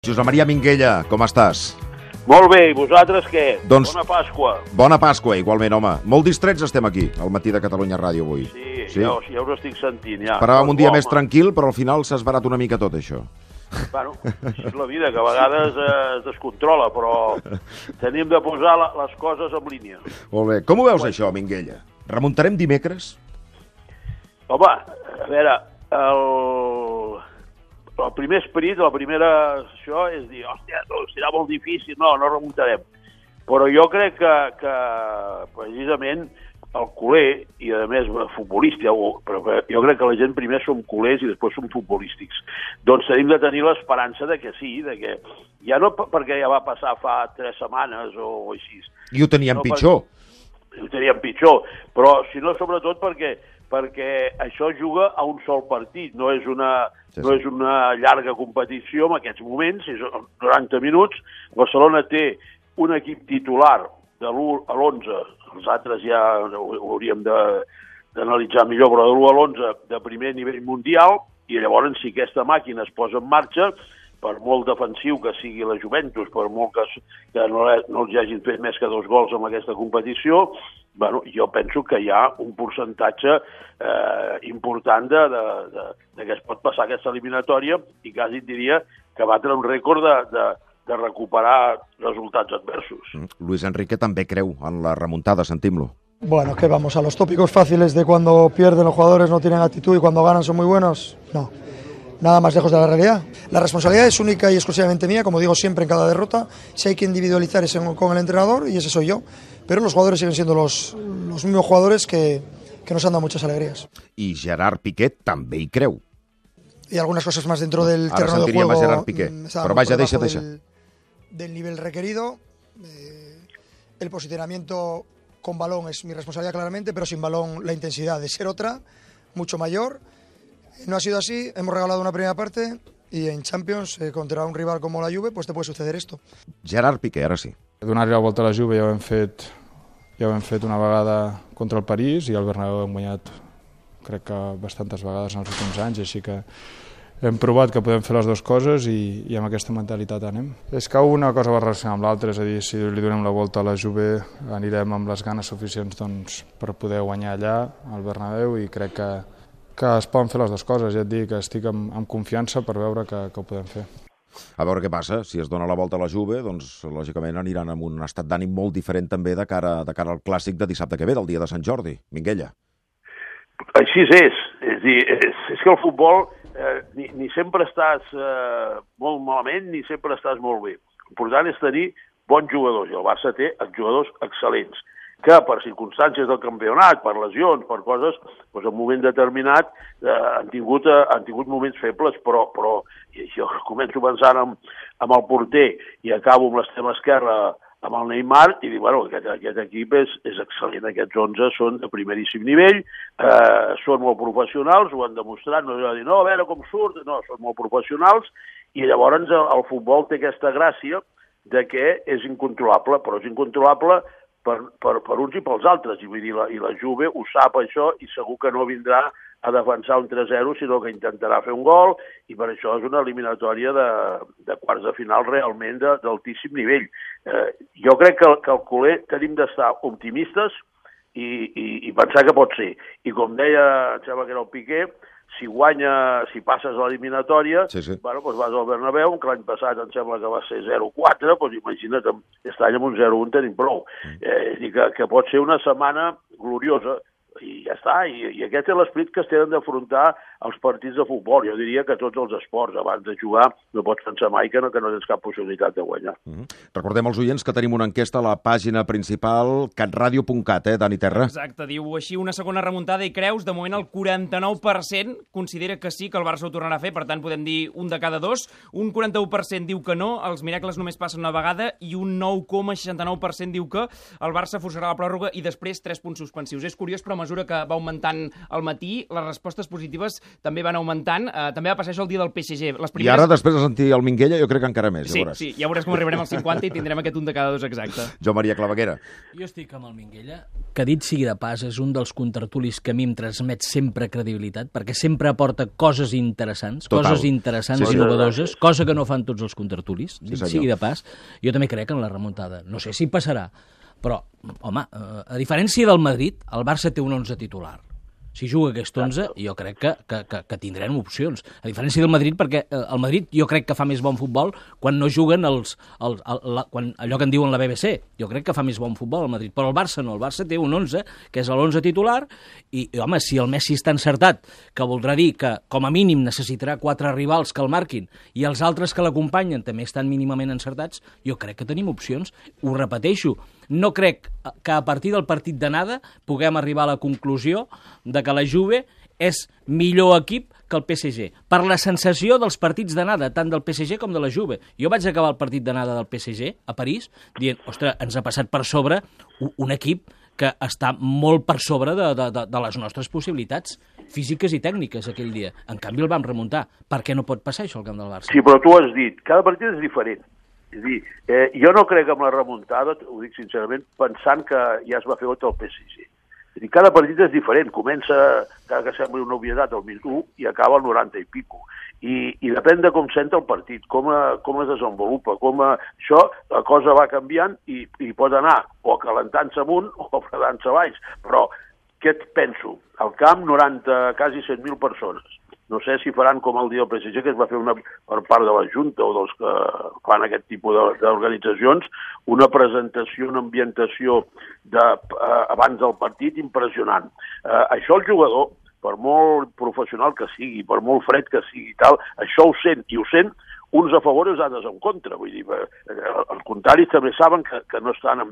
Josep Maria Minguella, com estàs? Molt bé, i vosaltres què? Doncs, Bona Pasqua. Bona Pasqua, igualment, home. Molt distrets estem aquí, al matí de Catalunya Ràdio avui. Sí? Ja us estic sentint, ja. Esperàvem un dia més tranquil, però al final s'ha esbarat una mica tot, això. Bueno, és la vida, que a vegades es descontrola, però tenim de posar les coses en línia. Molt bé. Com ho veus, això, Minguella? Remuntarem dimecres? Home, a veure, el primer esperit, la primera això és dir, hòstia, serà molt difícil, no remuntarem. Però jo crec que precisament el culer, i a més futbolista, però jo crec que la gent primer som culers i després som futbolístics. Doncs tenim de tenir l'esperança de que sí, de que ja no perquè ja va passar fa 3 setmanes o així. I ho teníem pitjor. Ho teníem pitjor, però si no sobretot perquè això juga a un sol partit, no és una llarga competició en aquests moments, és 90 minuts. Barcelona té un equip titular de l'1 a l'11, els altres ja ho hauríem d'analitzar millor, però de l'1 a l'11 de primer nivell mundial, i llavors si aquesta màquina es posa en marxa, per molt defensiu que sigui la Juventus, per molt que no els hagin fet més que 2 gols en aquesta competició, bueno, jo penso que hi ha un percentatge important de que es pot passar aquesta eliminatòria i quasi diria que batre un rècord de recuperar resultats adversos. Luis Enrique també creu en la remuntada, sentim-lo. Bueno, ¿qué vamos? ¿A los tópicos fáciles de cuando pierden los jugadores no tienen actitud y cuando ganan son muy buenos? No. Nada más lejos de la realidad. La responsabilidad es única y exclusivamente mía, como digo siempre en cada derrota. Si hay que individualizar es con el entrenador y ese soy yo. Pero los jugadores siguen siendo los mismos jugadores que nos han dado muchas alegrías. I Gerard Piqué també hi creu. Y algunas cosas más dentro del terreno de juego. Ara Gerard Piqué. Però vaja, deixa. Del nivel requerido. El posicionamiento con balón es mi responsabilidad claramente, pero sin balón la intensidad de ser otra, mucho mayor. No ha sido así, hemos regalado una primera parte y en Champions, contra un rival como la Juve, pues te puede suceder esto. Gerard Piqué, ara sí. Donar-li la volta a la Juve ja ho hem fet una vegada contra el París i el Bernabéu hem guanyat, crec que bastantes vegades en els últims anys, així que hem provat que podem fer les dues coses i amb aquesta mentalitat anem. És que una cosa va relacionar amb l'altra, és a dir, si li donem la volta a la Juve anirem amb les ganes suficients doncs, per poder guanyar allà al Bernabéu i crec que es poden fer les dues coses, ja et dic que estic amb confiança per veure que ho podem fer. A veure què passa, si es dona la volta a la Juve, doncs lògicament aniran amb un estat d'ànim molt diferent també de cara al clàssic de dissabte que ve, del dia de Sant Jordi. Minguella. Així és dir, és que el futbol ni sempre estàs molt malament ni sempre estàs molt bé. L'important és tenir bons jugadors, i el Barça té jugadors excel·lents, que per circumstàncies del campionat, per lesions, per coses, doncs en un moment determinat han tingut moments febles, però jo començo pensant amb el porter i acabo amb l'extrema esquerra amb el Neymar i dic, bueno, aquest equip és excel·lent, aquests 11 són de primeríssim nivell, són molt professionals, ho han demostrat, no he de dir, no, a veure com surt, no, són molt professionals, i llavors el futbol té aquesta gràcia de que és incontrolable, però és incontrolable per uns i pels altres, i vull dir, i la Juve ho sap això i segur que no vindrà a defensar un 3-0, sinó que intentarà fer un gol, i per això és una eliminatòria de quarts de final realment d'altíssim nivell. Jo crec que el culer tenim d'estar optimistes i pensar que pot ser. I com deia, em sembla que era el Piqué, si passes a l'eliminatòria, bueno, doncs vas al Bernabéu, que l'any passat em sembla que va ser 0-4, doncs imagina't, aquest any amb un 0-1 tenim prou. És dir, que pot ser una setmana gloriosa, i ja està, i aquest és l'esperit que es tenen d'afrontar els partits de futbol. Jo diria que tots els esports, abans de jugar, no pots pensar mai que no tens cap possibilitat de guanyar. Recordem als oients que tenim una enquesta a la pàgina principal catradio.cat, Dani Terra? Exacte, diu així una segona remuntada i creus, de moment el 49% considera que sí, que el Barça ho tornarà a fer, per tant podem dir un de cada dos, un 41% diu que no, els miracles només passen una vegada, i un 9,69% diu que el Barça forçarà la pròrroga i després 3 punts suspensius. És curiós, però mesura que va augmentant al matí, les respostes positives també van augmentant. També va passar això el dia del PSG. I ara, després de sentir el Minguella, jo crec que encara més. Sí, ja veuràs com arribarem als 50 i tindrem aquest 1 de cada 2 exacte. Jo, Maria Claveguera. Jo estic amb el Minguella, que dit sigui de pas, és un dels contertulis que a mi em transmet sempre credibilitat, perquè sempre aporta coses interessants, i novedoses, cosa que no fan tots els contertulis, dit sigui de pas. Jo també crec en la remuntada. No sé si passarà, però, home, a diferència del Madrid, el Barça té un 11 titular. Si juga aquest 11, jo crec que tindrem opcions. A diferència del Madrid, perquè el Madrid jo crec que fa més bon futbol quan no juguen allò que en diuen la BBC. Jo crec que fa més bon futbol el Madrid, però el Barça no. El Barça té un 11, que és l'11 titular, i home, si el Messi està encertat, que voldrà dir que com a mínim necessitarà 4 rivals que el marquin, i els altres que l'acompanyen també estan mínimament encertats, jo crec que tenim opcions. Ho repeteixo, no crec que a partir del partit d'anada puguem arribar a la conclusió de que la Juve és millor equip que el PSG. Per la sensació dels partits d'anada, tant del PSG com de la Juve. Jo vaig acabar el partit d'anada del PSG a París dient, ostres, ens ha passat per sobre un equip que està molt per sobre de les nostres possibilitats físiques i tècniques aquell dia. En canvi el vam remuntar. Per què no pot passar això al camp del Barça? Sí, però tu has dit, cada partit és diferent. És a dir, jo no crec en la remuntada, ho dic sincerament, pensant que ja es va fer contra el PSG. És a dir, cada partit és diferent. Comença, que sembla una obvietat, al minut 1 i acaba al 90 i pico. I depèn de com senta el partit, com es desenvolupa, això, la cosa va canviant i pot anar o calentant-se amunt o fredant-se baix. Però què et penso? Al camp, 90, quasi 100.000 persones. No sé si faran com el dia del PSG, que es va fer per part de la Junta o dels que fan aquest tipus d'organitzacions, una presentació, una ambientació abans del partit impressionant. Això el jugador, per molt professional que sigui, per molt fred que sigui i tal, això ho sent, i ho sent uns a favor i els altres en contra. Vull dir, els contraris també saben que no estan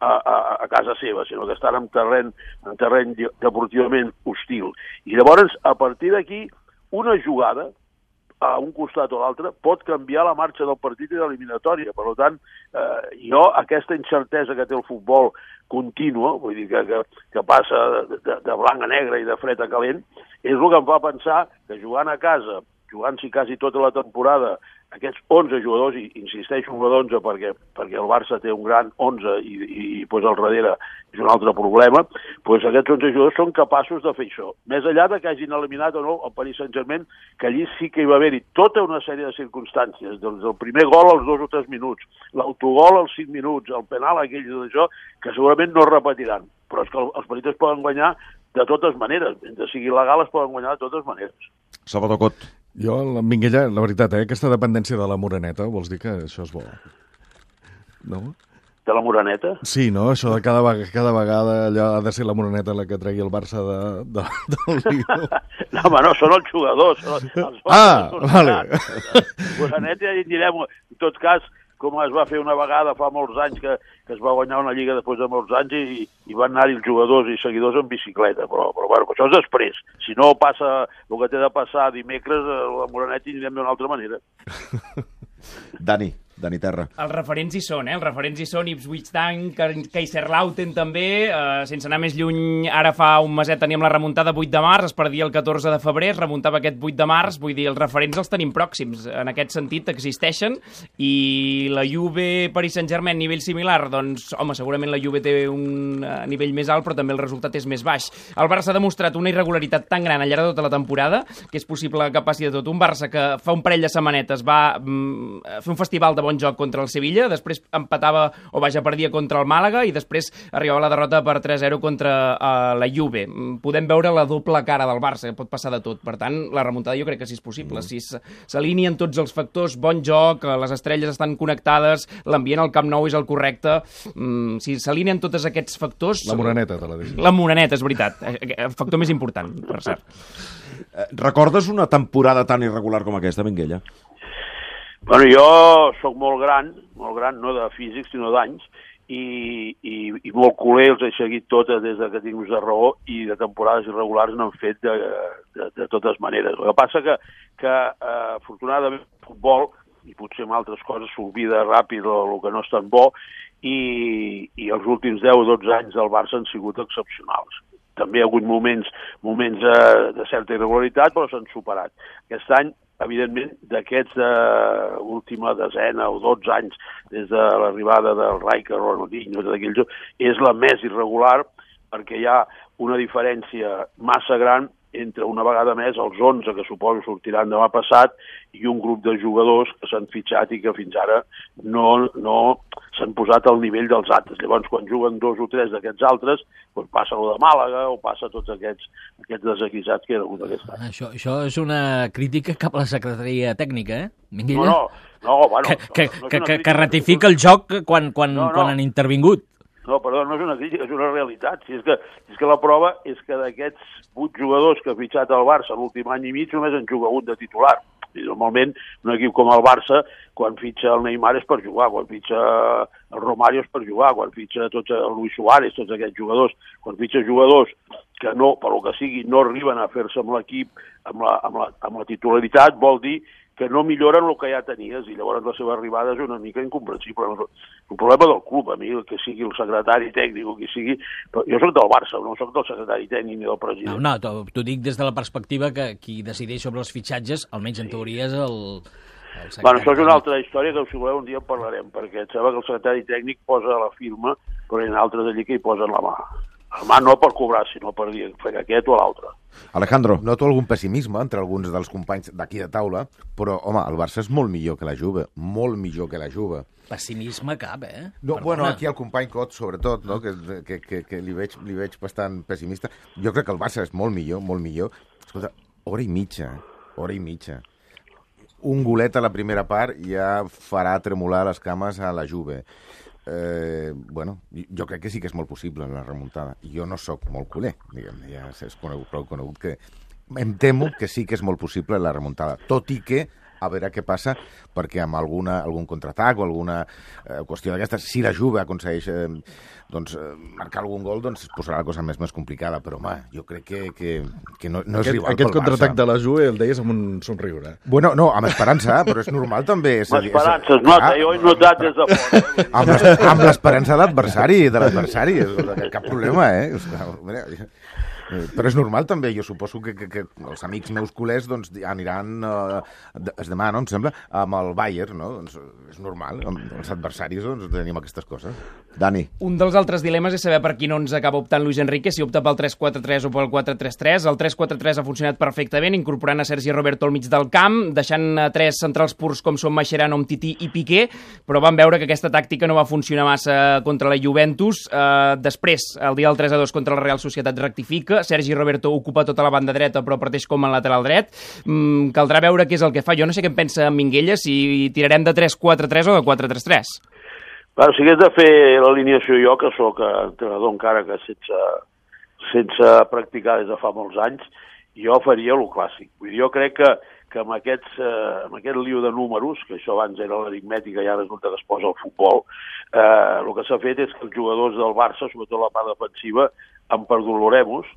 a casa seva, sinó que estan en terreny deportivament hostil. I llavors, a partir d'aquí, una jugada, a un costat o l'altre, pot canviar la marxa del partit i de l'eliminatòria. Per tant, jo, aquesta incertesa que té el futbol contínua, vull dir, que passa de blanc a negre i de fred a calent, és el que em fa pensar que jugant a casa, jugant-s'hi quasi tota la temporada, aquests 11 jugadors, i insisteixo en l'11 perquè el Barça té un gran 11 i pues, al darrere és un altre problema, pues, aquests 11 jugadors són capaços de fer això. Més enllà de que hagin eliminat o no el Paris Saint-Germain, que allí sí que hi va haver-hi tota una sèrie de circumstàncies, doncs el primer gol als 2 o 3 minuts, l'autogol als 5 minuts, el penal aquell d'això, que segurament no es repetiran. Però és que els partits es poden guanyar de totes maneres, mentre sigui legal es poden guanyar de totes maneres. Salvador Cot. Jo, la Minguella, la veritat, aquesta dependència de la Moreneta, vols dir que això és bo? No? De la Moreneta? Sí, no? Això de cada vegada allò ha de ser la Moreneta la que tregui el Barça del lío. No, home, no, són els jugadors. Vale. Moreneta ja direm, en tot cas, com es va fer una vegada fa molts anys que es va guanyar una lliga després de molts anys i van anar-hi els jugadors i seguidors en bicicleta, però bueno, això és després. Si no passa el que té de passar dimecres, la Moreneta hi anirem d'una altra manera. Dani Terra. Els referents hi són, Els referents hi són, Ipswich Town, Kaiserslautern també, sense anar més lluny, ara fa un meset teníem la remuntada 8 de març, es perdia el 14 de febrer, es remuntava aquest 8 de març, vull dir, els referents els tenim pròxims, en aquest sentit existeixen, i la Juve, Paris Saint-Germain, nivell similar, doncs, home, segurament la Juve té un nivell més alt, però també el resultat és més baix. El Barça ha demostrat una irregularitat tan gran al llarg de tota la temporada, que és possible que passi de tot. Un Barça que fa un parell de setmanetes va fer un festival de bon joc contra el Sevilla, després empatava o perdia contra el Màlaga i després arribava la derrota per 3-0 contra la Juve. Podem veure la doble cara del Barça, que pot passar de tot. Per tant, la remuntada jo crec que sí és possible. Si s'alineen tots els factors, bon joc, les estrelles estan connectades, l'ambient al Camp Nou és el correcte, si s'alineen tots aquests factors... La Moreneta, te la dic. La Moreneta, és veritat. El factor més important, per cert. Recordes una temporada tan irregular com aquesta, Minguella? Bueno, jo sóc molt gran, no de físic, sinó d'anys, i molt culer, els he seguit totes des que tinc ús de raó, i de temporades irregulars n'han fet de totes maneres. El que passa que afortunadament el futbol, i potser amb altres coses, s'olvida ràpid el que no és tan bo, i els últims 10 o 12 anys del Barça han sigut excepcionals. també hi ha hagut moments de certa irregularitat, però s'han superat. Aquest any, evidentment, d'aquests última desena o 12 anys, des de l'arribada del Rijkaard, Ronaldinho, és la més irregular, perquè hi ha una diferència massa gran entre una vegada més els 11 que suposo sortiran demà passat i un grup de jugadors que s'han fitxat i que fins ara no s'han posat al nivell dels altres. Llavors, quan juguen 2 o 3 d'aquests altres, doncs passa el de Màlaga o passa tots aquests desaguisats que hi ha hagut aquest any. Això és una crítica cap a la secretaria tècnica, Minguella? No, bueno... Que ratifica el joc quan han intervingut. No, perdó, no és una crítica, és una realitat. Si és que la prova és que d'aquests 8 jugadors que ha fitxat el Barça l'últim any i mig només en juga un de titular. I normalment un equip com el Barça, quan fitxa el Neymar és per jugar, quan fitxa el Romario és per jugar, quan fitxa el Luis Suárez, tots aquests jugadors, quan fitxa jugadors que no, per lo que sigui, no arriben a fer-se amb l'equip amb la titularitat, vol dir que no milloren el que ja tenies, i llavors la seva arribada és una mica incomprensible. Un problema del club, a mi, que sigui el secretari tècnic o qui sigui... Jo soc del Barça, no soc del secretari tècnic ni del president. No, t'ho dic des de la perspectiva que qui decideix sobre els fitxatges, almenys en teoria, és el secretari. Bueno, això és una altra història que, si voleu, un dia en parlarem, perquè em sembla que el secretari tècnic posa la firma, però hi ha altres allí que hi posen la mà. La mà no per cobrar, sinó per dir fer aquest o l'altre. Alejandro. Noto algun pessimisme entre alguns dels companys d'aquí de taula, però, home, el Barça és molt millor que la Juve, molt millor que la Juve. Pessimisme cap, No, bueno, aquí el company Cot, sobretot, no? que li veig bastant pessimista. Jo crec que el Barça és molt millor, molt millor. Escolta, hora i mitja. Un golet a la primera part ja farà tremolar les cames a la Juve. Bueno, jo crec que sí que és molt possible la remuntada. Jo no sóc molt culer, diguem, ja és prou conegut que em temo que sí que és molt possible la remuntada, tot i que a veure què passa, perquè amb algun contraatac o alguna qüestió d'aquestes, si la Juve aconsegueix marcar algun gol, doncs posarà la cosa més complicada, però home, jo crec que no és rival pel Barça. Aquest contraatac de la Juve el deies amb un somriure. Bueno, no, amb esperança, però és normal també. L'esperança es nota, jo he notat des de fora. Amb l'esperança de l'adversari, cap problema, Però és normal també, jo suposo que els amics meus culers doncs, aniran demà, no, em sembla, amb el Bayern, no? Doncs és normal, amb els adversaris doncs, tenim aquestes coses. Dani. Un dels altres dilemes és saber per quin 11 acaba optant Luis Enrique, si opta pel 3-4-3 o pel 4-3-3. El 3-4-3 ha funcionat perfectament, incorporant a Sergi Roberto al mig del camp, deixant 3 centrals purs com són Mascherano, Umtiti i Piqué, però vam veure que aquesta tàctica no va funcionar massa contra la Juventus. Després, el dia del 3-2 contra la Real Societat rectifica, Sergi Roberto ocupa tota la banda dreta però parteix com a lateral dret. Caldrà veure què és el que fa. Jo no sé què en pensa en Minguella, si tirarem de 3-4-3 o de 4-3-3. Bueno, si hagués de fer l'alineació jo, que sóc entrenador encara que sense practicar des de fa molts anys, jo faria el clàssic. Vull dir, jo crec que amb aquest lío de números, que això abans era l'aritmètica i ara resulta que es posa el futbol, el que s'ha fet és que els jugadors del Barça, sobretot la part defensiva, han perdut l'Oremus,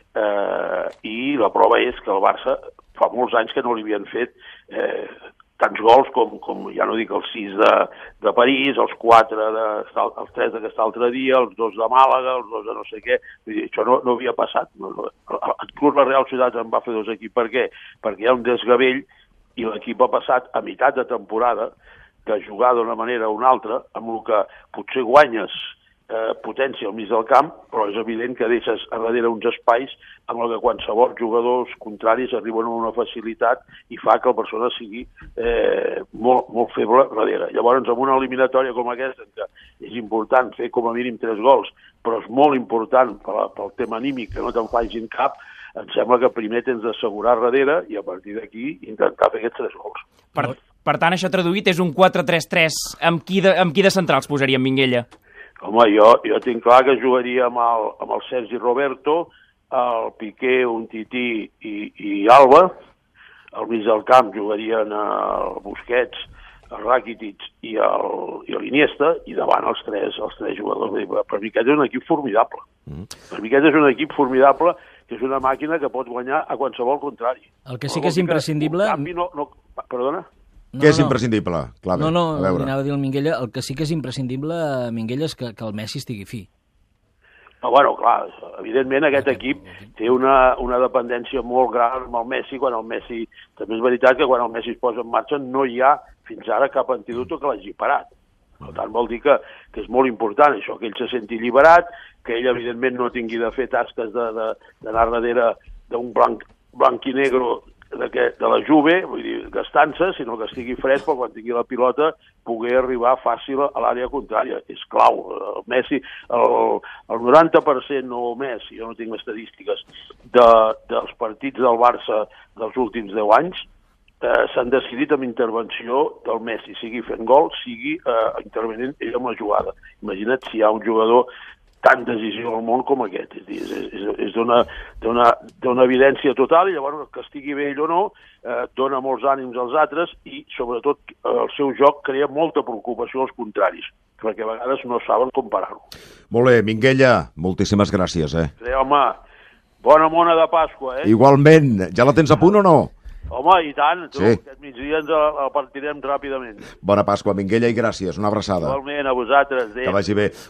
i la prova és que el Barça fa molts anys que no li havien fet tants gols com ja no dic els 6 de París, els 4 els 3 d'aquest altre dia, els 2 de Màlaga, els 2 de no sé què. Vull dir, això no havia passat. Inclús la Real Societat en va fer 2 equips. Per què? Perquè hi ha un desgavell i l'equip ha passat a meitat de temporada de jugar d'una manera o una altra, amb el que potser guanyes potència al mig del camp, però és evident que deixes a darrere uns espais amb el que qualsevol jugadors contraris arriben a una facilitat i fa que el Barcelona sigui molt feble darrere. Llavors, amb una eliminatòria com aquesta, en què és important fer com a mínim 3 gols, però és molt important pel tema anímic que no te'n facin cap, em sembla que primer tens d'assegurar darrere i a partir d'aquí intentar fer aquests 3 gols. Per tant, això traduït és un 4-3-3. Amb qui de centrals posaria en Minguella? Home, jo tinc clar que jugaria amb el Sergi Roberto, el Piqué, Umtiti i Alba. Al mig del camp jugarien el Busquets, el Rakitic i l'Iniesta, i davant els tres jugadors. Per mi aquest és un equip formidable. Per mi aquest és un equip formidable, que és una màquina que pot guanyar a qualsevol contrari. El que sí que és imprescindible... Perdona? Què és imprescindible? Clave, anava a dir el Minguella, el que sí que és imprescindible, Minguella, és que el Messi estigui fi. Bueno, clar, evidentment aquest equip té una dependència molt gran amb el Messi, quan el Messi... També és veritat que quan el Messi es posa en marxa no hi ha fins ara cap antídot que l'hagi parat. Per tant, vol dir que és molt important això, que ell se senti alliberat, que ell evidentment no tingui de fer tasques d'anar darrere d'un blanc i negre de la Juve, vull dir, gastant-se, sinó que estigui fred per quan tingui la pilota poder arribar fàcil a l'àrea contrària. És clau. El Messi, el 90% o més, jo no tinc estadístiques, dels partits del Barça dels últims 10 anys s'han decidit amb intervenció del Messi, sigui fent gol, sigui intervenint ell amb la jugada. Imagina't si hi ha un jugador tan decisiu al món com aquest. És d'una evidència total, i llavors que estigui bé ell o no, dona molts ànims als altres i, sobretot, el seu joc crea molta preocupació als contraris, perquè a vegades no saben com parar-ho. Molt bé, Minguella, moltíssimes gràcies. Home, bona mona de Pasqua, Igualment. Ja la tens a punt o no? Home, i tant, tu, sí. Aquest migdia ens el partirem ràpidament. Bona Pasqua, Minguella, i gràcies. Una abraçada. Igualment, a vosaltres. Que vagi bé.